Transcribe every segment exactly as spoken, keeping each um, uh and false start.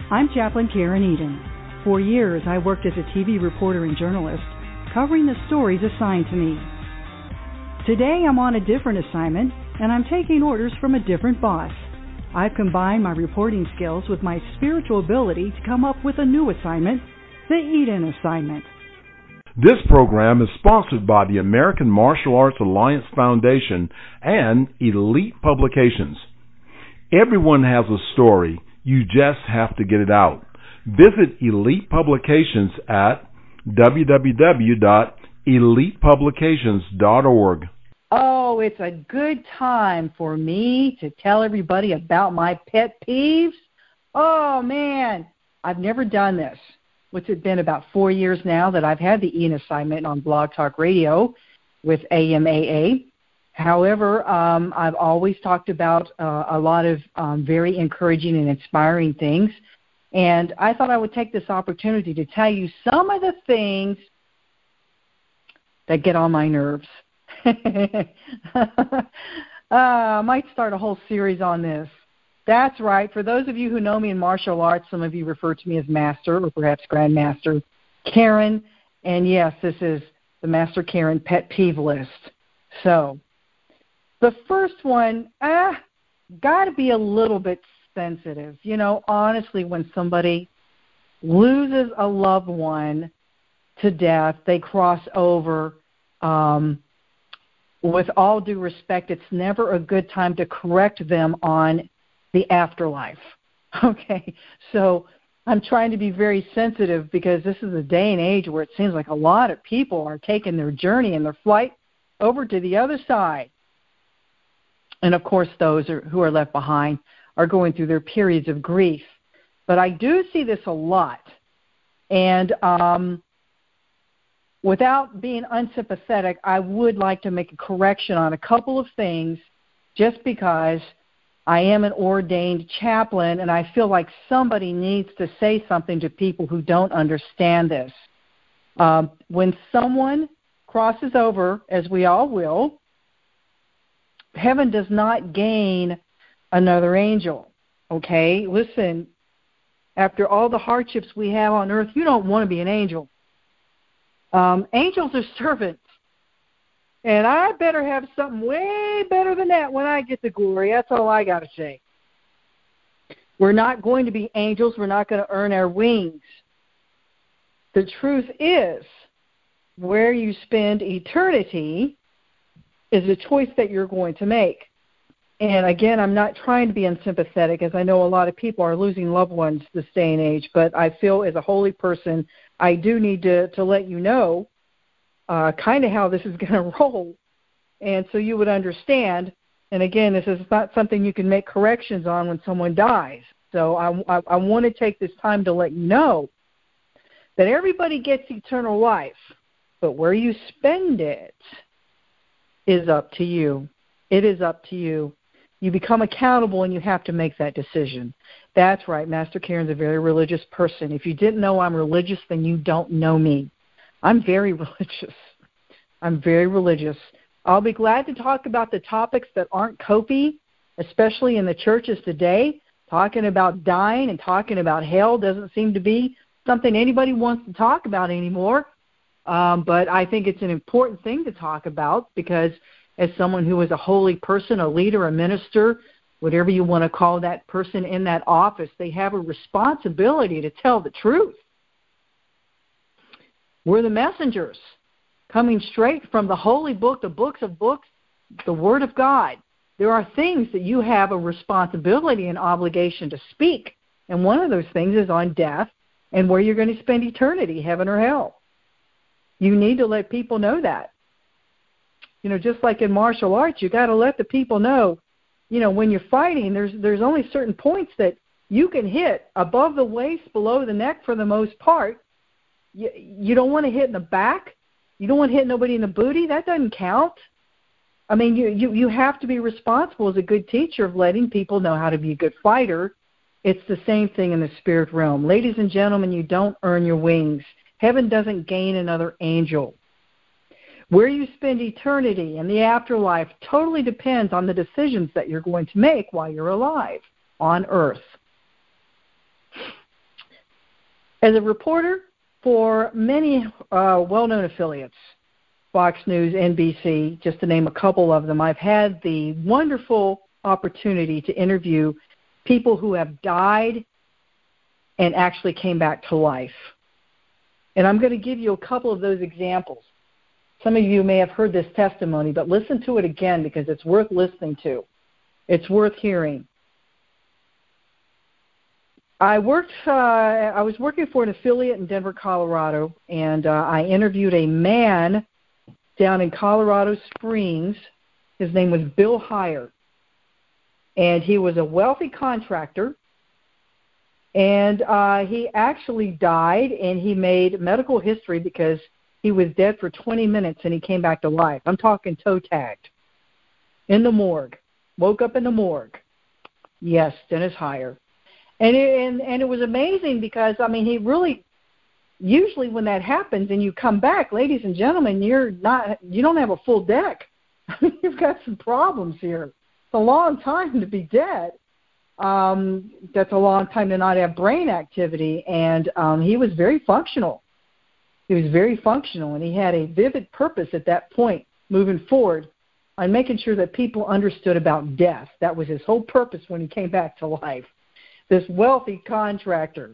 I'm Chaplain Karen Eden. For years, I worked as a T V reporter and journalist, covering the stories assigned to me. Today, I'm on a different assignment, and I'm taking orders from a different boss. I've combined my reporting skills with my spiritual ability to come up with a new assignment, the Eden Assignment. This program is sponsored by the American Martial Arts Alliance Foundation and Elite Publications. Everyone has a story. You just have to get it out. Visit Elite Publications at w w w dot elite publications dot org. Oh, it's a good time for me to tell everybody about my pet peeves. Oh, man, I've never done this. What's it been, about four years now that I've had the Eden Assignment on Blog Talk Radio with A M A A. However, um, I've always talked about uh, a lot of um, very encouraging and inspiring things, and I thought I would take this opportunity to tell you some of the things that get on my nerves. uh, I might start a whole series on this. That's right. For those of you who know me in martial arts, some of you refer to me as Master or perhaps Grandmaster Karen. And yes, this is the Master Karen Pet Peeve List. So the first one, ah, got to be a little bit sensitive. You know, honestly, when somebody loses a loved one to death, they cross over. Um, with all due respect, it's never a good time to correct them on the afterlife. Okay, so I'm trying to be very sensitive because this is a day and age where it seems like a lot of people are taking their journey and their flight over to the other side. And, of course, those are, who are left behind are going through their periods of grief. But I do see this a lot. And um, without being unsympathetic, I would like to make a correction on a couple of things just because I am an ordained chaplain, and I feel like somebody needs to say something to people who don't understand this. Um, when someone crosses over, as we all will, heaven does not gain another angel, okay? Listen, after all the hardships we have on earth, you don't want to be an angel. Um, angels are servants. And I better have something way better than that when I get the glory. That's all I got to say. We're not going to be angels. We're not going to earn our wings. The truth is, where you spend eternity is a choice that you're going to make. And again, I'm not trying to be unsympathetic, as I know a lot of people are losing loved ones this day and age, but I feel as a holy person, I do need to, to let you know Uh, kind of how this is going to roll, and so you would understand. And again, this is not something you can make corrections on when someone dies. So I, I, I want to take this time to let you know that everybody gets eternal life, but where you spend it is up to you. It is up to you. You become accountable, and you have to make that decision. That's right. Master Karen's a very religious person. If you didn't know I'm religious, then you don't know me. I'm very religious. I'm very religious. I'll be glad to talk about the topics that aren't copy, especially in the churches today. Talking about dying and talking about hell doesn't seem to be something anybody wants to talk about anymore. Um, but I think it's an important thing to talk about because as someone who is a holy person, a leader, a minister, whatever you want to call that person in that office, they have a responsibility to tell the truth. We're the messengers coming straight from the holy book, the books of books, the Word of God. There are things that you have a responsibility and obligation to speak, and one of those things is on death and where you're going to spend eternity, heaven or hell. You need to let people know that. You know, just like in martial arts, you got to let the people know, you know, when you're fighting, there's there's only certain points that you can hit above the waist, below the neck for the most part. You, you don't want to hit in the back. You don't want to hit nobody in the booty. That doesn't count. I mean, you, you, you have to be responsible as a good teacher of letting people know how to be a good fighter. It's the same thing in the spirit realm. Ladies and gentlemen, you don't earn your wings. Heaven doesn't gain another angel. Where you spend eternity and the afterlife totally depends on the decisions that you're going to make while you're alive on earth. As a reporter for many uh, well-known affiliates, Fox News, N B C, just to name a couple of them, I've had the wonderful opportunity to interview people who have died and actually came back to life. And I'm going to give you a couple of those examples. Some of you may have heard this testimony, but listen to it again because it's worth listening to. It's worth hearing. I worked. Uh, I was working for an affiliate in Denver, Colorado, and uh, I interviewed a man down in Colorado Springs. His name was Bill Heyer, and he was a wealthy contractor. And uh, he actually died, and he made medical history because he was dead for twenty minutes, and he came back to life. I'm talking toe-tagged in the morgue. Woke up in the morgue. Yes, Dennis Heyer. And it, and, and it was amazing because, I mean, he really, usually when that happens and you come back, ladies and gentlemen, you're not, you don't have a full deck. You've got some problems here. It's a long time to be dead. Um, that's a long time to not have brain activity. And um, he was very functional. He was very functional, and he had a vivid purpose at that point moving forward on making sure that people understood about death. That was his whole purpose when he came back to life. This wealthy contractor.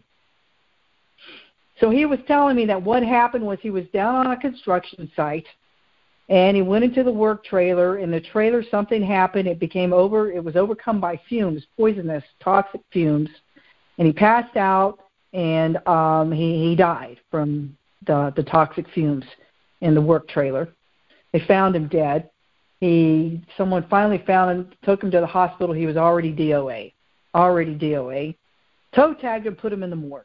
So he was telling me that what happened was he was down on a construction site, and he went into the work trailer. In the trailer, something happened. It became over. It was overcome by fumes, poisonous, toxic fumes, and he passed out, and um, he, he died from the, the toxic fumes in the work trailer. They found him dead. He, someone finally found him, took him to the hospital. He was already D O A. Already D O A, toe-tagged and put him in the morgue.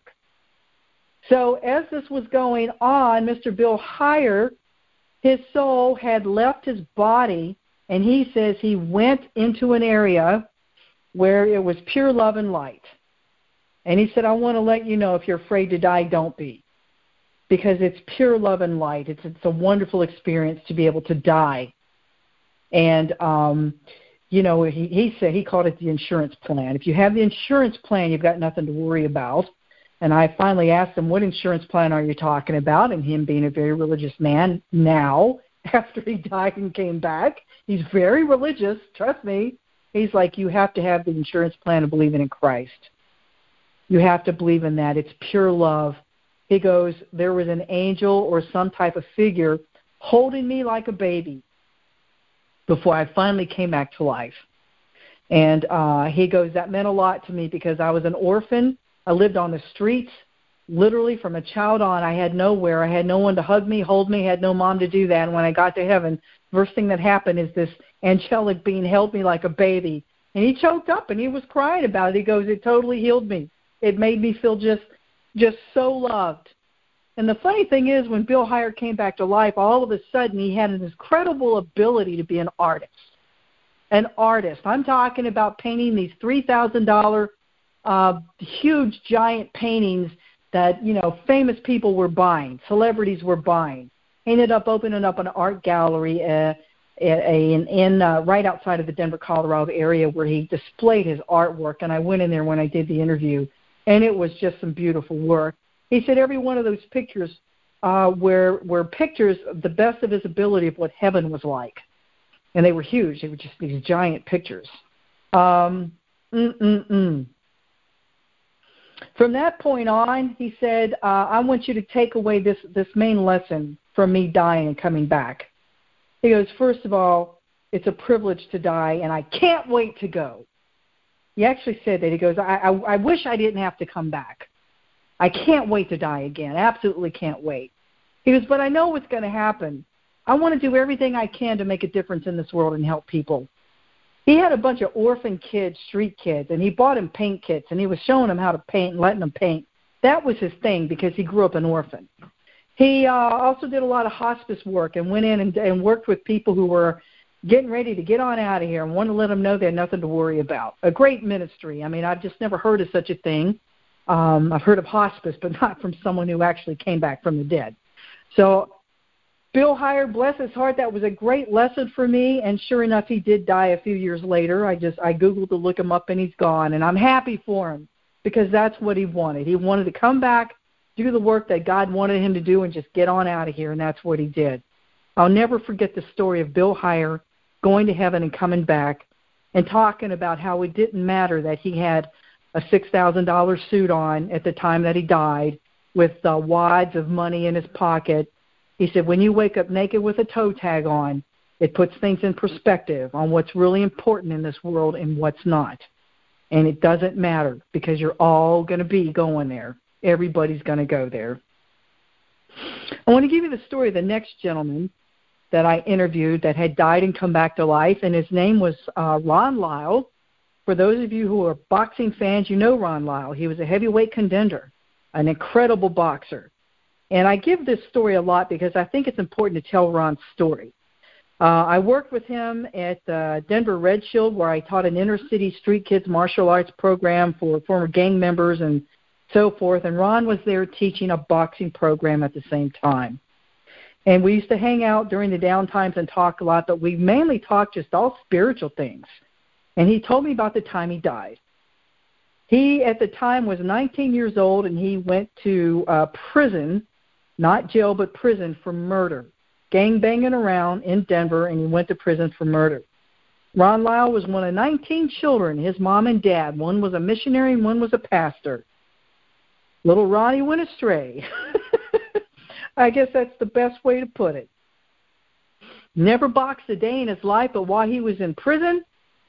So as this was going on, Mister Bill Heyer, his soul had left his body, and he says he went into an area where it was pure love and light. And he said, I want to let you know, if you're afraid to die, don't be, because it's pure love and light. It's, it's a wonderful experience to be able to die. And, um, you know, he, he said he called it the insurance plan. If you have the insurance plan, you've got nothing to worry about. And I finally asked him, what insurance plan are you talking about? And him being a very religious man now, after he died and came back, he's very religious, trust me. He's like, you have to have the insurance plan of believing in Christ. You have to believe in that. It's pure love. He goes, there was an angel or some type of figure holding me like a baby before I finally came back to life. And uh, he goes, that meant a lot to me because I was an orphan. I lived on the streets, literally from a child on. I had nowhere. I had no one to hug me, hold me, had no mom to do that. And when I got to heaven, first thing that happened is this angelic being held me like a baby. And he choked up and he was crying about it. He goes, it totally healed me. It made me feel just, just so loved. And the funny thing is, when Bill Heyer came back to life, all of a sudden he had an incredible ability to be an artist. An artist. I'm talking about painting these three thousand dollars uh, huge, giant paintings that, you know, famous people were buying, celebrities were buying. He ended up opening up an art gallery uh, in, in uh, right outside of the Denver, Colorado area where he displayed his artwork. And I went in there when I did the interview, and it was just some beautiful work. He said every one of those pictures uh, were, were pictures of the best of his ability of what heaven was like. And they were huge. They were just these giant pictures. Um, mm-mm-mm. From that point on, he said, uh, I want you to take away this, this main lesson from me dying and coming back. He goes, first of all, it's a privilege to die, and I can't wait to go. He actually said that. He goes, I, I, I wish I didn't have to come back. I can't wait to die again. Absolutely can't wait. He goes, but I know what's going to happen. I want to do everything I can to make a difference in this world and help people. He had a bunch of orphan kids, street kids, and he bought them paint kits, and he was showing them how to paint and letting them paint. That was his thing because he grew up an orphan. He uh, also did a lot of hospice work and went in and, and worked with people who were getting ready to get on out of here and wanted to let them know they had nothing to worry about. A great ministry. I mean, I've just never heard of such a thing. Um, I've heard of hospice, but not from someone who actually came back from the dead. So Bill Heyer, bless his heart, that was a great lesson for me, and sure enough, he did die a few years later. I just I Googled to look him up, and he's gone, and I'm happy for him because that's what he wanted. He wanted to come back do the work that God wanted him to do and just get on out of here, and that's what he did. I'll never forget the story of Bill Heyer going to heaven and coming back and talking about how it didn't matter that he had a six thousand dollars suit on at the time that he died with uh, wads of money in his pocket. He said, when you wake up naked with a toe tag on, it puts things in perspective on what's really important in this world and what's not. And it doesn't matter because you're all going to be going there. Everybody's going to go there. I want to give you the story of the next gentleman that I interviewed that had died and come back to life, and his name was uh, Ron Lyle. For those of you who are boxing fans, you know Ron Lyle. He was a heavyweight contender, an incredible boxer. And I give this story a lot because I think it's important to tell Ron's story. Uh, I worked with him at uh, Denver Red Shield, where I taught an inner-city street kids martial arts program for former gang members and so forth. And Ron was there teaching a boxing program at the same time. And we used to hang out during the downtimes and talk a lot, but we mainly talked just all spiritual things. And he told me about the time he died. He, at the time, was nineteen years old, and he went to uh, prison, not jail, but prison for murder. Gang banging around in Denver, and he went to prison for murder. Ron Lyle was one of nineteen children, his mom and dad. One was a missionary and one was a pastor. Little Ronnie went astray. I guess that's the best way to put it. Never boxed a day in his life, but while he was in prison,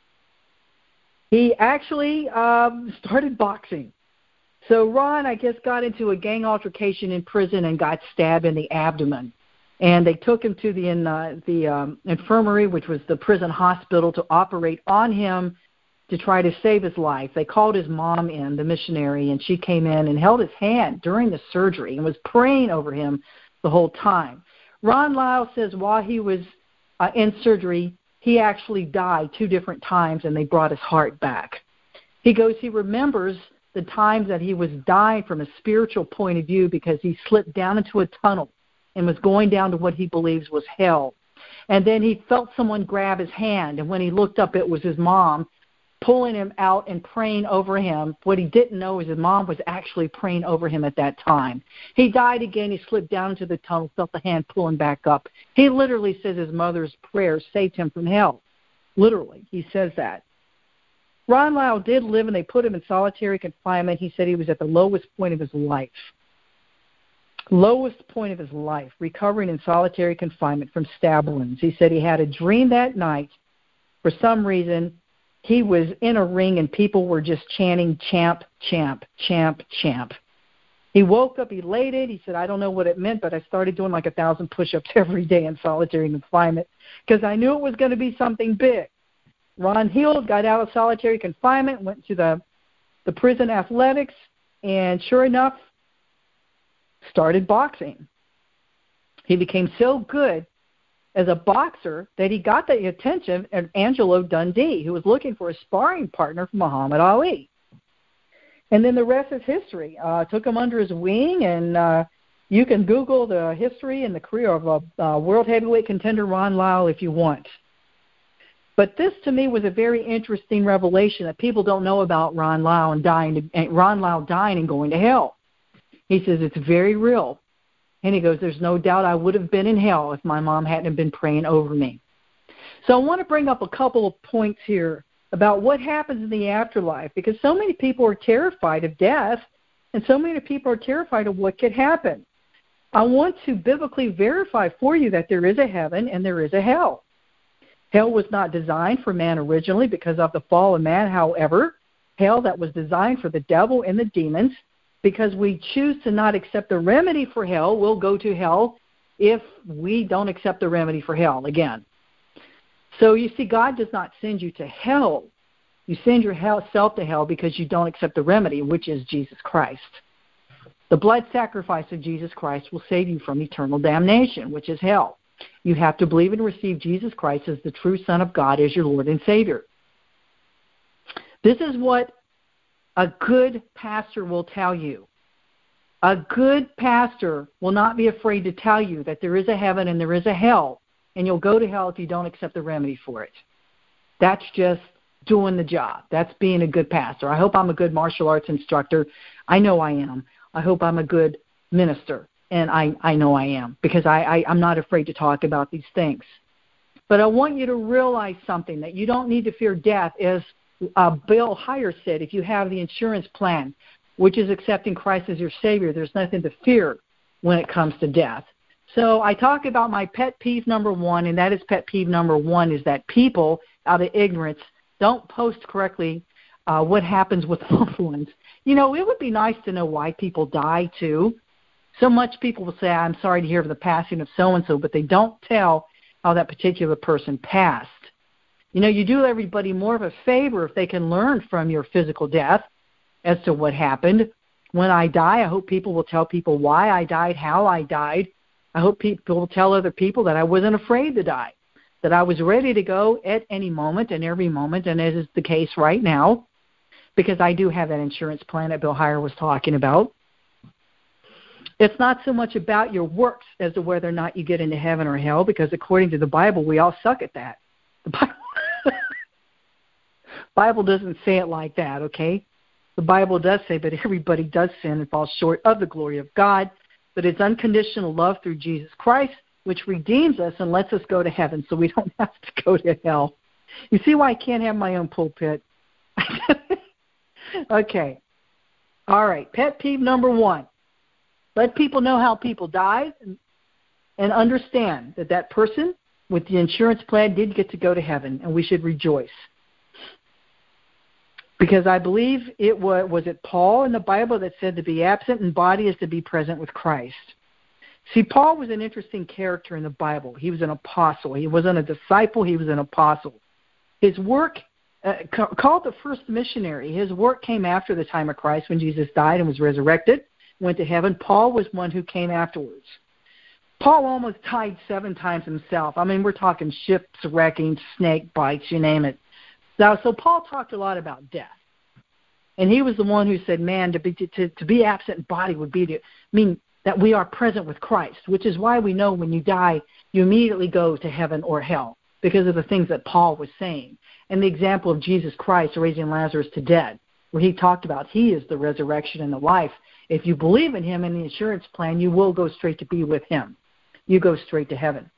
he actually um, started boxing. So Ron, I guess, got into a gang altercation in prison and got stabbed in the abdomen. And they took him to the, in, uh, the um, infirmary, which was the prison hospital, to operate on him to try to save his life. They called his mom in, the missionary, and she came in and held his hand during the surgery and was praying over him the whole time. Ron Lyle says while he was uh, in surgery, he actually died two different times, and they brought his heart back. He goes, he remembers the times that he was dying from a spiritual point of view because he slipped down into a tunnel and was going down to what he believes was hell. And then he felt someone grab his hand, and when he looked up, it was his mom pulling him out and praying over him. What he didn't know is his mom was actually praying over him at that time. He died again. He slipped down into the tunnel, felt the hand pulling back up. He literally says his mother's prayers saved him from hell. Literally, he says that. Ron Lyle did live, and they put him in solitary confinement. He said he was at the lowest point of his life. Lowest point of his life, recovering in solitary confinement from stab wounds. He said he had a dream that night. For some reason, he was in a ring and people were just chanting, champ, champ, champ, champ. He woke up elated. He said, I don't know what it meant, but I started doing like a thousand push-ups every day in solitary confinement because I knew it was going to be something big. Ron healed, got out of solitary confinement, went to the, the prison athletics, and sure enough, started boxing. He became so good as a boxer that he got the attention of Angelo Dundee, who was looking for a sparring partner for Muhammad Ali. And then the rest is history. Uh, took him under his wing, and uh, you can Google the history and the career of a uh, world heavyweight contender, Ron Lyle, if you want. But this, to me, was a very interesting revelation that people don't know about Ron Lyle and dying, to, Ron Lyle dying and going to hell. He says it's very real. And he goes, there's no doubt I would have been in hell if my mom hadn't been praying over me. So I want to bring up a couple of points here about what happens in the afterlife, because so many people are terrified of death, and so many people are terrified of what could happen. I want to biblically verify for you that there is a heaven and there is a hell. Hell was not designed for man originally because of the fall of man. However, hell that was designed for the devil and the demons, because we choose to not accept the remedy for hell, we'll go to hell if we don't accept the remedy for hell again. So you see, God does not send you to hell. You send yourself to hell because you don't accept the remedy, which is Jesus Christ. The blood sacrifice of Jesus Christ will save you from eternal damnation, which is hell. You have to believe and receive Jesus Christ as the true Son of God as your Lord and Savior. This is what a good pastor will tell you. A good pastor will not be afraid to tell you that there is a heaven and there is a hell, and you'll go to hell if you don't accept the remedy for it. That's just doing the job. That's being a good pastor. I hope I'm a good martial arts instructor. I know I am. I hope I'm a good minister, and I, I know I am, because I, I, I'm not afraid to talk about these things. But I want you to realize something, that you don't need to fear death. As uh, Bill Heyer said, if you have the insurance plan, which is accepting Christ as your Savior, there's nothing to fear when it comes to death. So I talk about my pet peeve number one, and that is pet peeve number one, is that people, out of ignorance, don't post correctly uh, what happens with loved ones. You know, it would be nice to know why people die, too. So much people will say, I'm sorry to hear of the passing of so-and-so, but they don't tell how that particular person passed. You know, you do everybody more of a favor if they can learn from your physical death as to what happened. When I die, I hope people will tell people why I died, how I died. I hope people will tell other people that I wasn't afraid to die, that I was ready to go at any moment and every moment, and as is the case right now, because I do have that insurance plan that Bill Heyer was talking about. It's not so much about your works as to whether or not you get into heaven or hell, because according to the Bible, we all suck at that. The Bible, Bible doesn't say it like that, okay? The Bible does say, but everybody does sin and falls short of the glory of God, but it's unconditional love through Jesus Christ, which redeems us and lets us go to heaven so we don't have to go to hell. You see why I can't have my own pulpit? Okay. All right. Pet peeve number one. Let people know how people died and, and understand that that person with the insurance plan did get to go to heaven, and we should rejoice. Because I believe it was, was it Paul in the Bible that said to be absent in body is to be present with Christ. See, Paul was an interesting character in the Bible. He was an apostle. He wasn't a disciple. He was an apostle. His work, uh, ca- called the first missionary, his work came after the time of Christ when Jesus died and was resurrected, went to heaven. Paul was one who came afterwards. Paul almost died seven times himself. I mean, we're talking ships wrecking, snake bites, you name it. Now, so Paul talked a lot about death. And he was the one who said, man, to be to, to be absent in body would be to mean that we are present with Christ, which is why we know when you die, you immediately go to heaven or hell, because of the things that Paul was saying. And the example of Jesus Christ raising Lazarus to dead, where he talked about he is the resurrection and the life. If you believe in him and the insurance plan, you will go straight to be with him. You go straight to heaven.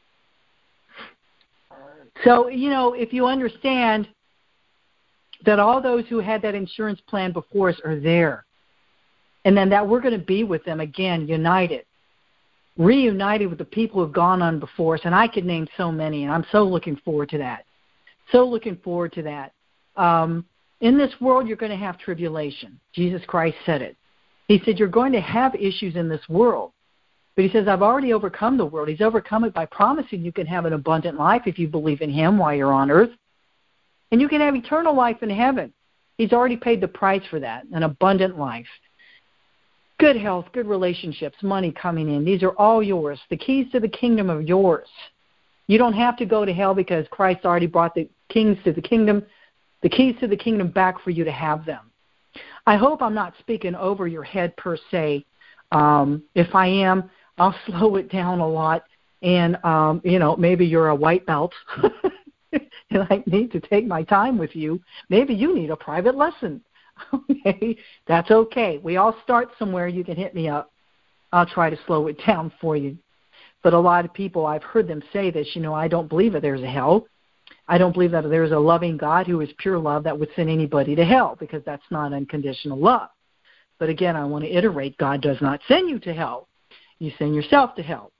So, you know, if you understand that all those who had that insurance plan before us are there, and then that we're going to be with them again, united, reunited with the people who have gone on before us, and I could name so many, and I'm so looking forward to that. So looking forward to that. Um, in this world, you're going to have tribulation. Jesus Christ said it. He said, you're going to have issues in this world. But he says, I've already overcome the world. He's overcome it by promising you can have an abundant life if you believe in him while you're on earth. And you can have eternal life in heaven. He's already paid the price for that, an abundant life. Good health, good relationships, money coming in. These are all yours. The keys to the kingdom are yours. You don't have to go to hell because Christ already brought the kings to the kingdom, the keys to the kingdom back for you to have them. I hope I'm not speaking over your head per se. Um, if I am, I'll slow it down a lot. And, um, you know, maybe you're a white belt and I need to take my time with you. Maybe you need a private lesson. Okay, that's okay. We all start somewhere. You can hit me up. I'll try to slow it down for you. But a lot of people, I've heard them say this, you know, I don't believe that there's a hell. I don't believe that there's a loving God who is pure love that would send anybody to hell, because that's not unconditional love. But again, I want to iterate, God does not send you to hell. You send yourself to hell.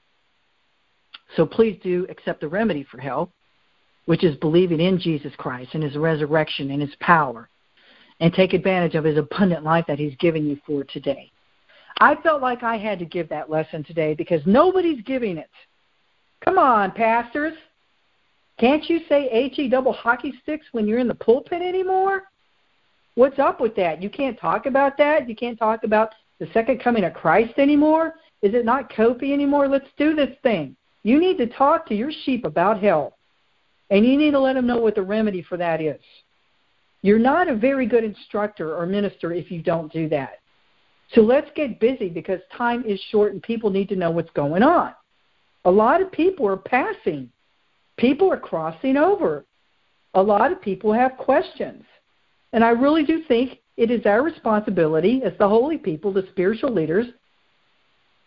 So please do accept the remedy for hell, which is believing in Jesus Christ and his resurrection and his power, and take advantage of his abundant life that he's given you for today. I felt like I had to give that lesson today because nobody's giving it. Come on, pastors. Can't you say H-E double hockey sticks when you're in the pulpit anymore? What's up with that? You can't talk about that? You can't talk about the second coming of Christ anymore? Is it not Kofi anymore? Let's do this thing. You need to talk to your sheep about hell, and you need to let them know what the remedy for that is. You're not a very good instructor or minister if you don't do that. So let's get busy, because time is short and people need to know what's going on. A lot of people are passing. People are crossing over. A lot of people have questions. And I really do think it is our responsibility as the holy people, the spiritual leaders,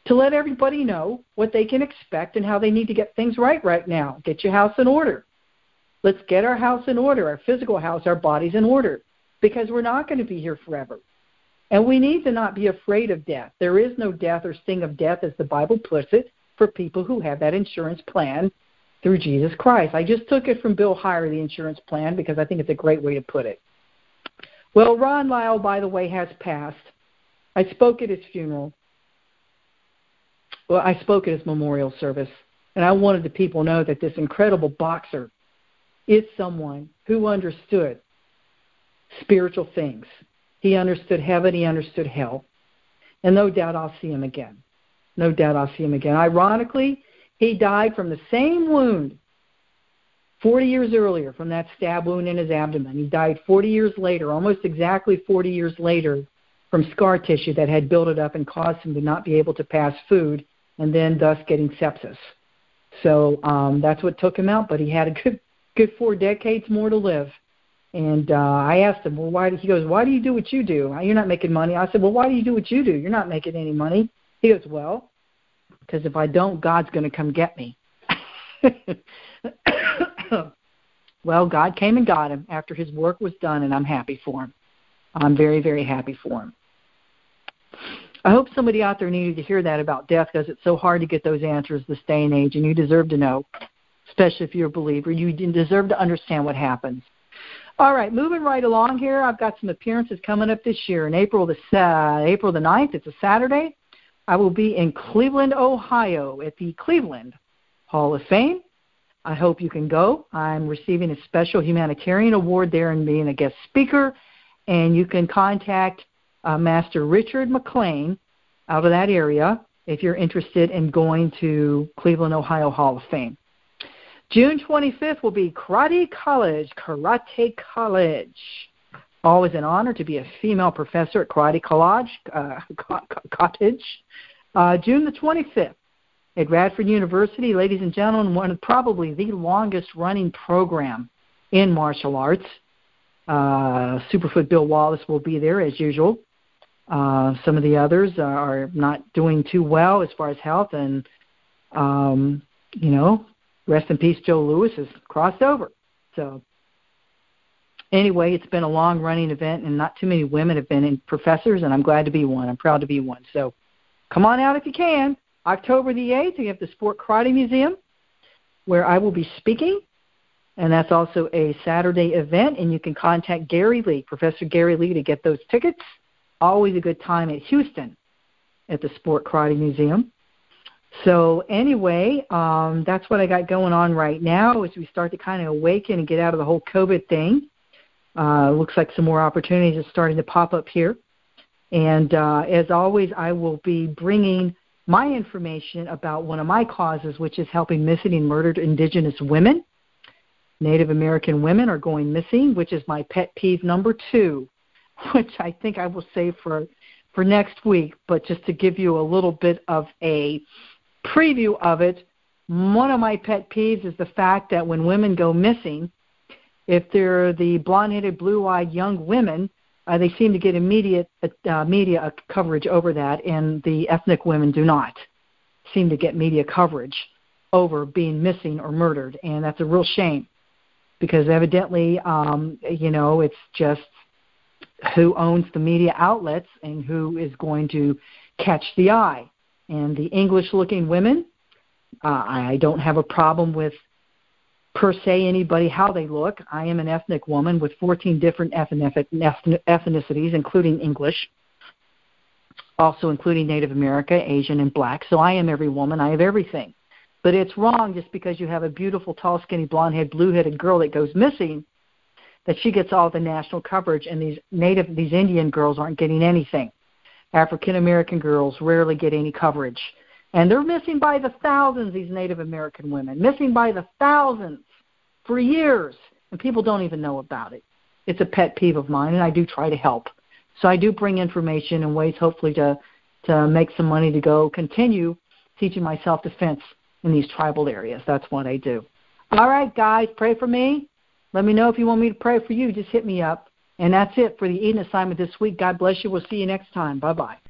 to let everybody know what they can expect and how they need to get things right right now. Get your house in order. Let's get our house in order, our physical house, our bodies in order, because we're not going to be here forever. And we need to not be afraid of death. There is no death or sting of death, as the Bible puts it, for people who have that insurance plan through Jesus Christ. I just took it from Bill Heyer, the insurance plan, because I think it's a great way to put it. Well, Ron Lyle, by the way, has passed. I spoke at his funeral. Well, I spoke at his memorial service, and I wanted the people to know that this incredible boxer is someone who understood spiritual things. He understood heaven. He understood hell. And no doubt I'll see him again. No doubt I'll see him again. Ironically, he died from the same wound forty years earlier, from that stab wound in his abdomen. He died forty years later, almost exactly forty years later, from scar tissue that had built it up and caused him to not be able to pass food, and then thus getting sepsis. So um, that's what took him out, but he had a good good four decades more to live. And uh, I asked him, well, why? Do, he goes, why do you do what you do? You're not making money. I said, well, why do you do what you do? You're not making any money. He goes, well, because if I don't, God's going to come get me. Well, God came and got him after his work was done, and I'm happy for him. I'm very, very happy for him. I hope somebody out there needed to hear that about death, because it's so hard to get those answers this day and age, and you deserve to know, especially if you're a believer. You deserve to understand what happens. All right, moving right along here, I've got some appearances coming up this year. In April the, uh, April the ninth, it's a Saturday, I will be in Cleveland, Ohio at the Cleveland Hall of Fame. I hope you can go. I'm receiving a special humanitarian award there and being a guest speaker, and you can contact uh, Master Richard McLean out of that area if you're interested in going to Cleveland, Ohio Hall of Fame. June twenty-fifth will be Karate College, Karate College. Always an honor to be a female professor at Karate College, uh, Cottage. Uh, June the twenty-fifth at Radford University, ladies and gentlemen, one of probably the longest running program in martial arts. Uh, Superfoot Bill Wallace will be there as usual. Uh, some of the others are not doing too well as far as health, and, um, you know, rest in peace, Joe Lewis has crossed over. So anyway, it's been a long-running event, and not too many women have been in professors, and I'm glad to be one. I'm proud to be one. So come on out if you can. October the eighth, we have the Sport Karate Museum, where I will be speaking, and that's also a Saturday event, and you can contact Gary Lee, Professor Gary Lee, to get those tickets. Always a good time at Houston at the Sport Karate Museum. So anyway, um, that's what I got going on right now as we start to kind of awaken and get out of the whole COVID thing. Uh, looks like some more opportunities are starting to pop up here. And uh, as always, I will be bringing my information about one of my causes, which is helping missing and murdered indigenous women. Native American women are going missing, which is my pet peeve number two, which I think I will save for, for next week. But just to give you a little bit of a preview of it, one of my pet peeves is the fact that when women go missing, if they're the blonde-headed, blue-eyed young women, uh, they seem to get immediate uh, media coverage over that, and the ethnic women do not seem to get media coverage over being missing or murdered, and that's a real shame because evidently, um, you know, it's just who owns the media outlets and who is going to catch the eye. And the English-looking women, uh, I don't have a problem with, per se, anybody, how they look. I am an ethnic woman with fourteen different ethnicities, including English, also including Native America, Asian, and Black. So I am every woman. I have everything. But it's wrong just because you have a beautiful, tall, skinny, blonde-headed, blue-headed girl that goes missing, that she gets all the national coverage, and these Native, these Indian girls aren't getting anything. African-American girls rarely get any coverage. And they're missing by the thousands, these Native American women, missing by the thousands for years, and people don't even know about it. It's a pet peeve of mine, and I do try to help. So I do bring information in ways hopefully to, to make some money to go continue teaching my self-defense in these tribal areas. That's what I do. All right, guys, pray for me. Let me know if you want me to pray for you. Just hit me up. And that's it for the Eden assignment this week. God bless you. We'll see you next time. Bye-bye.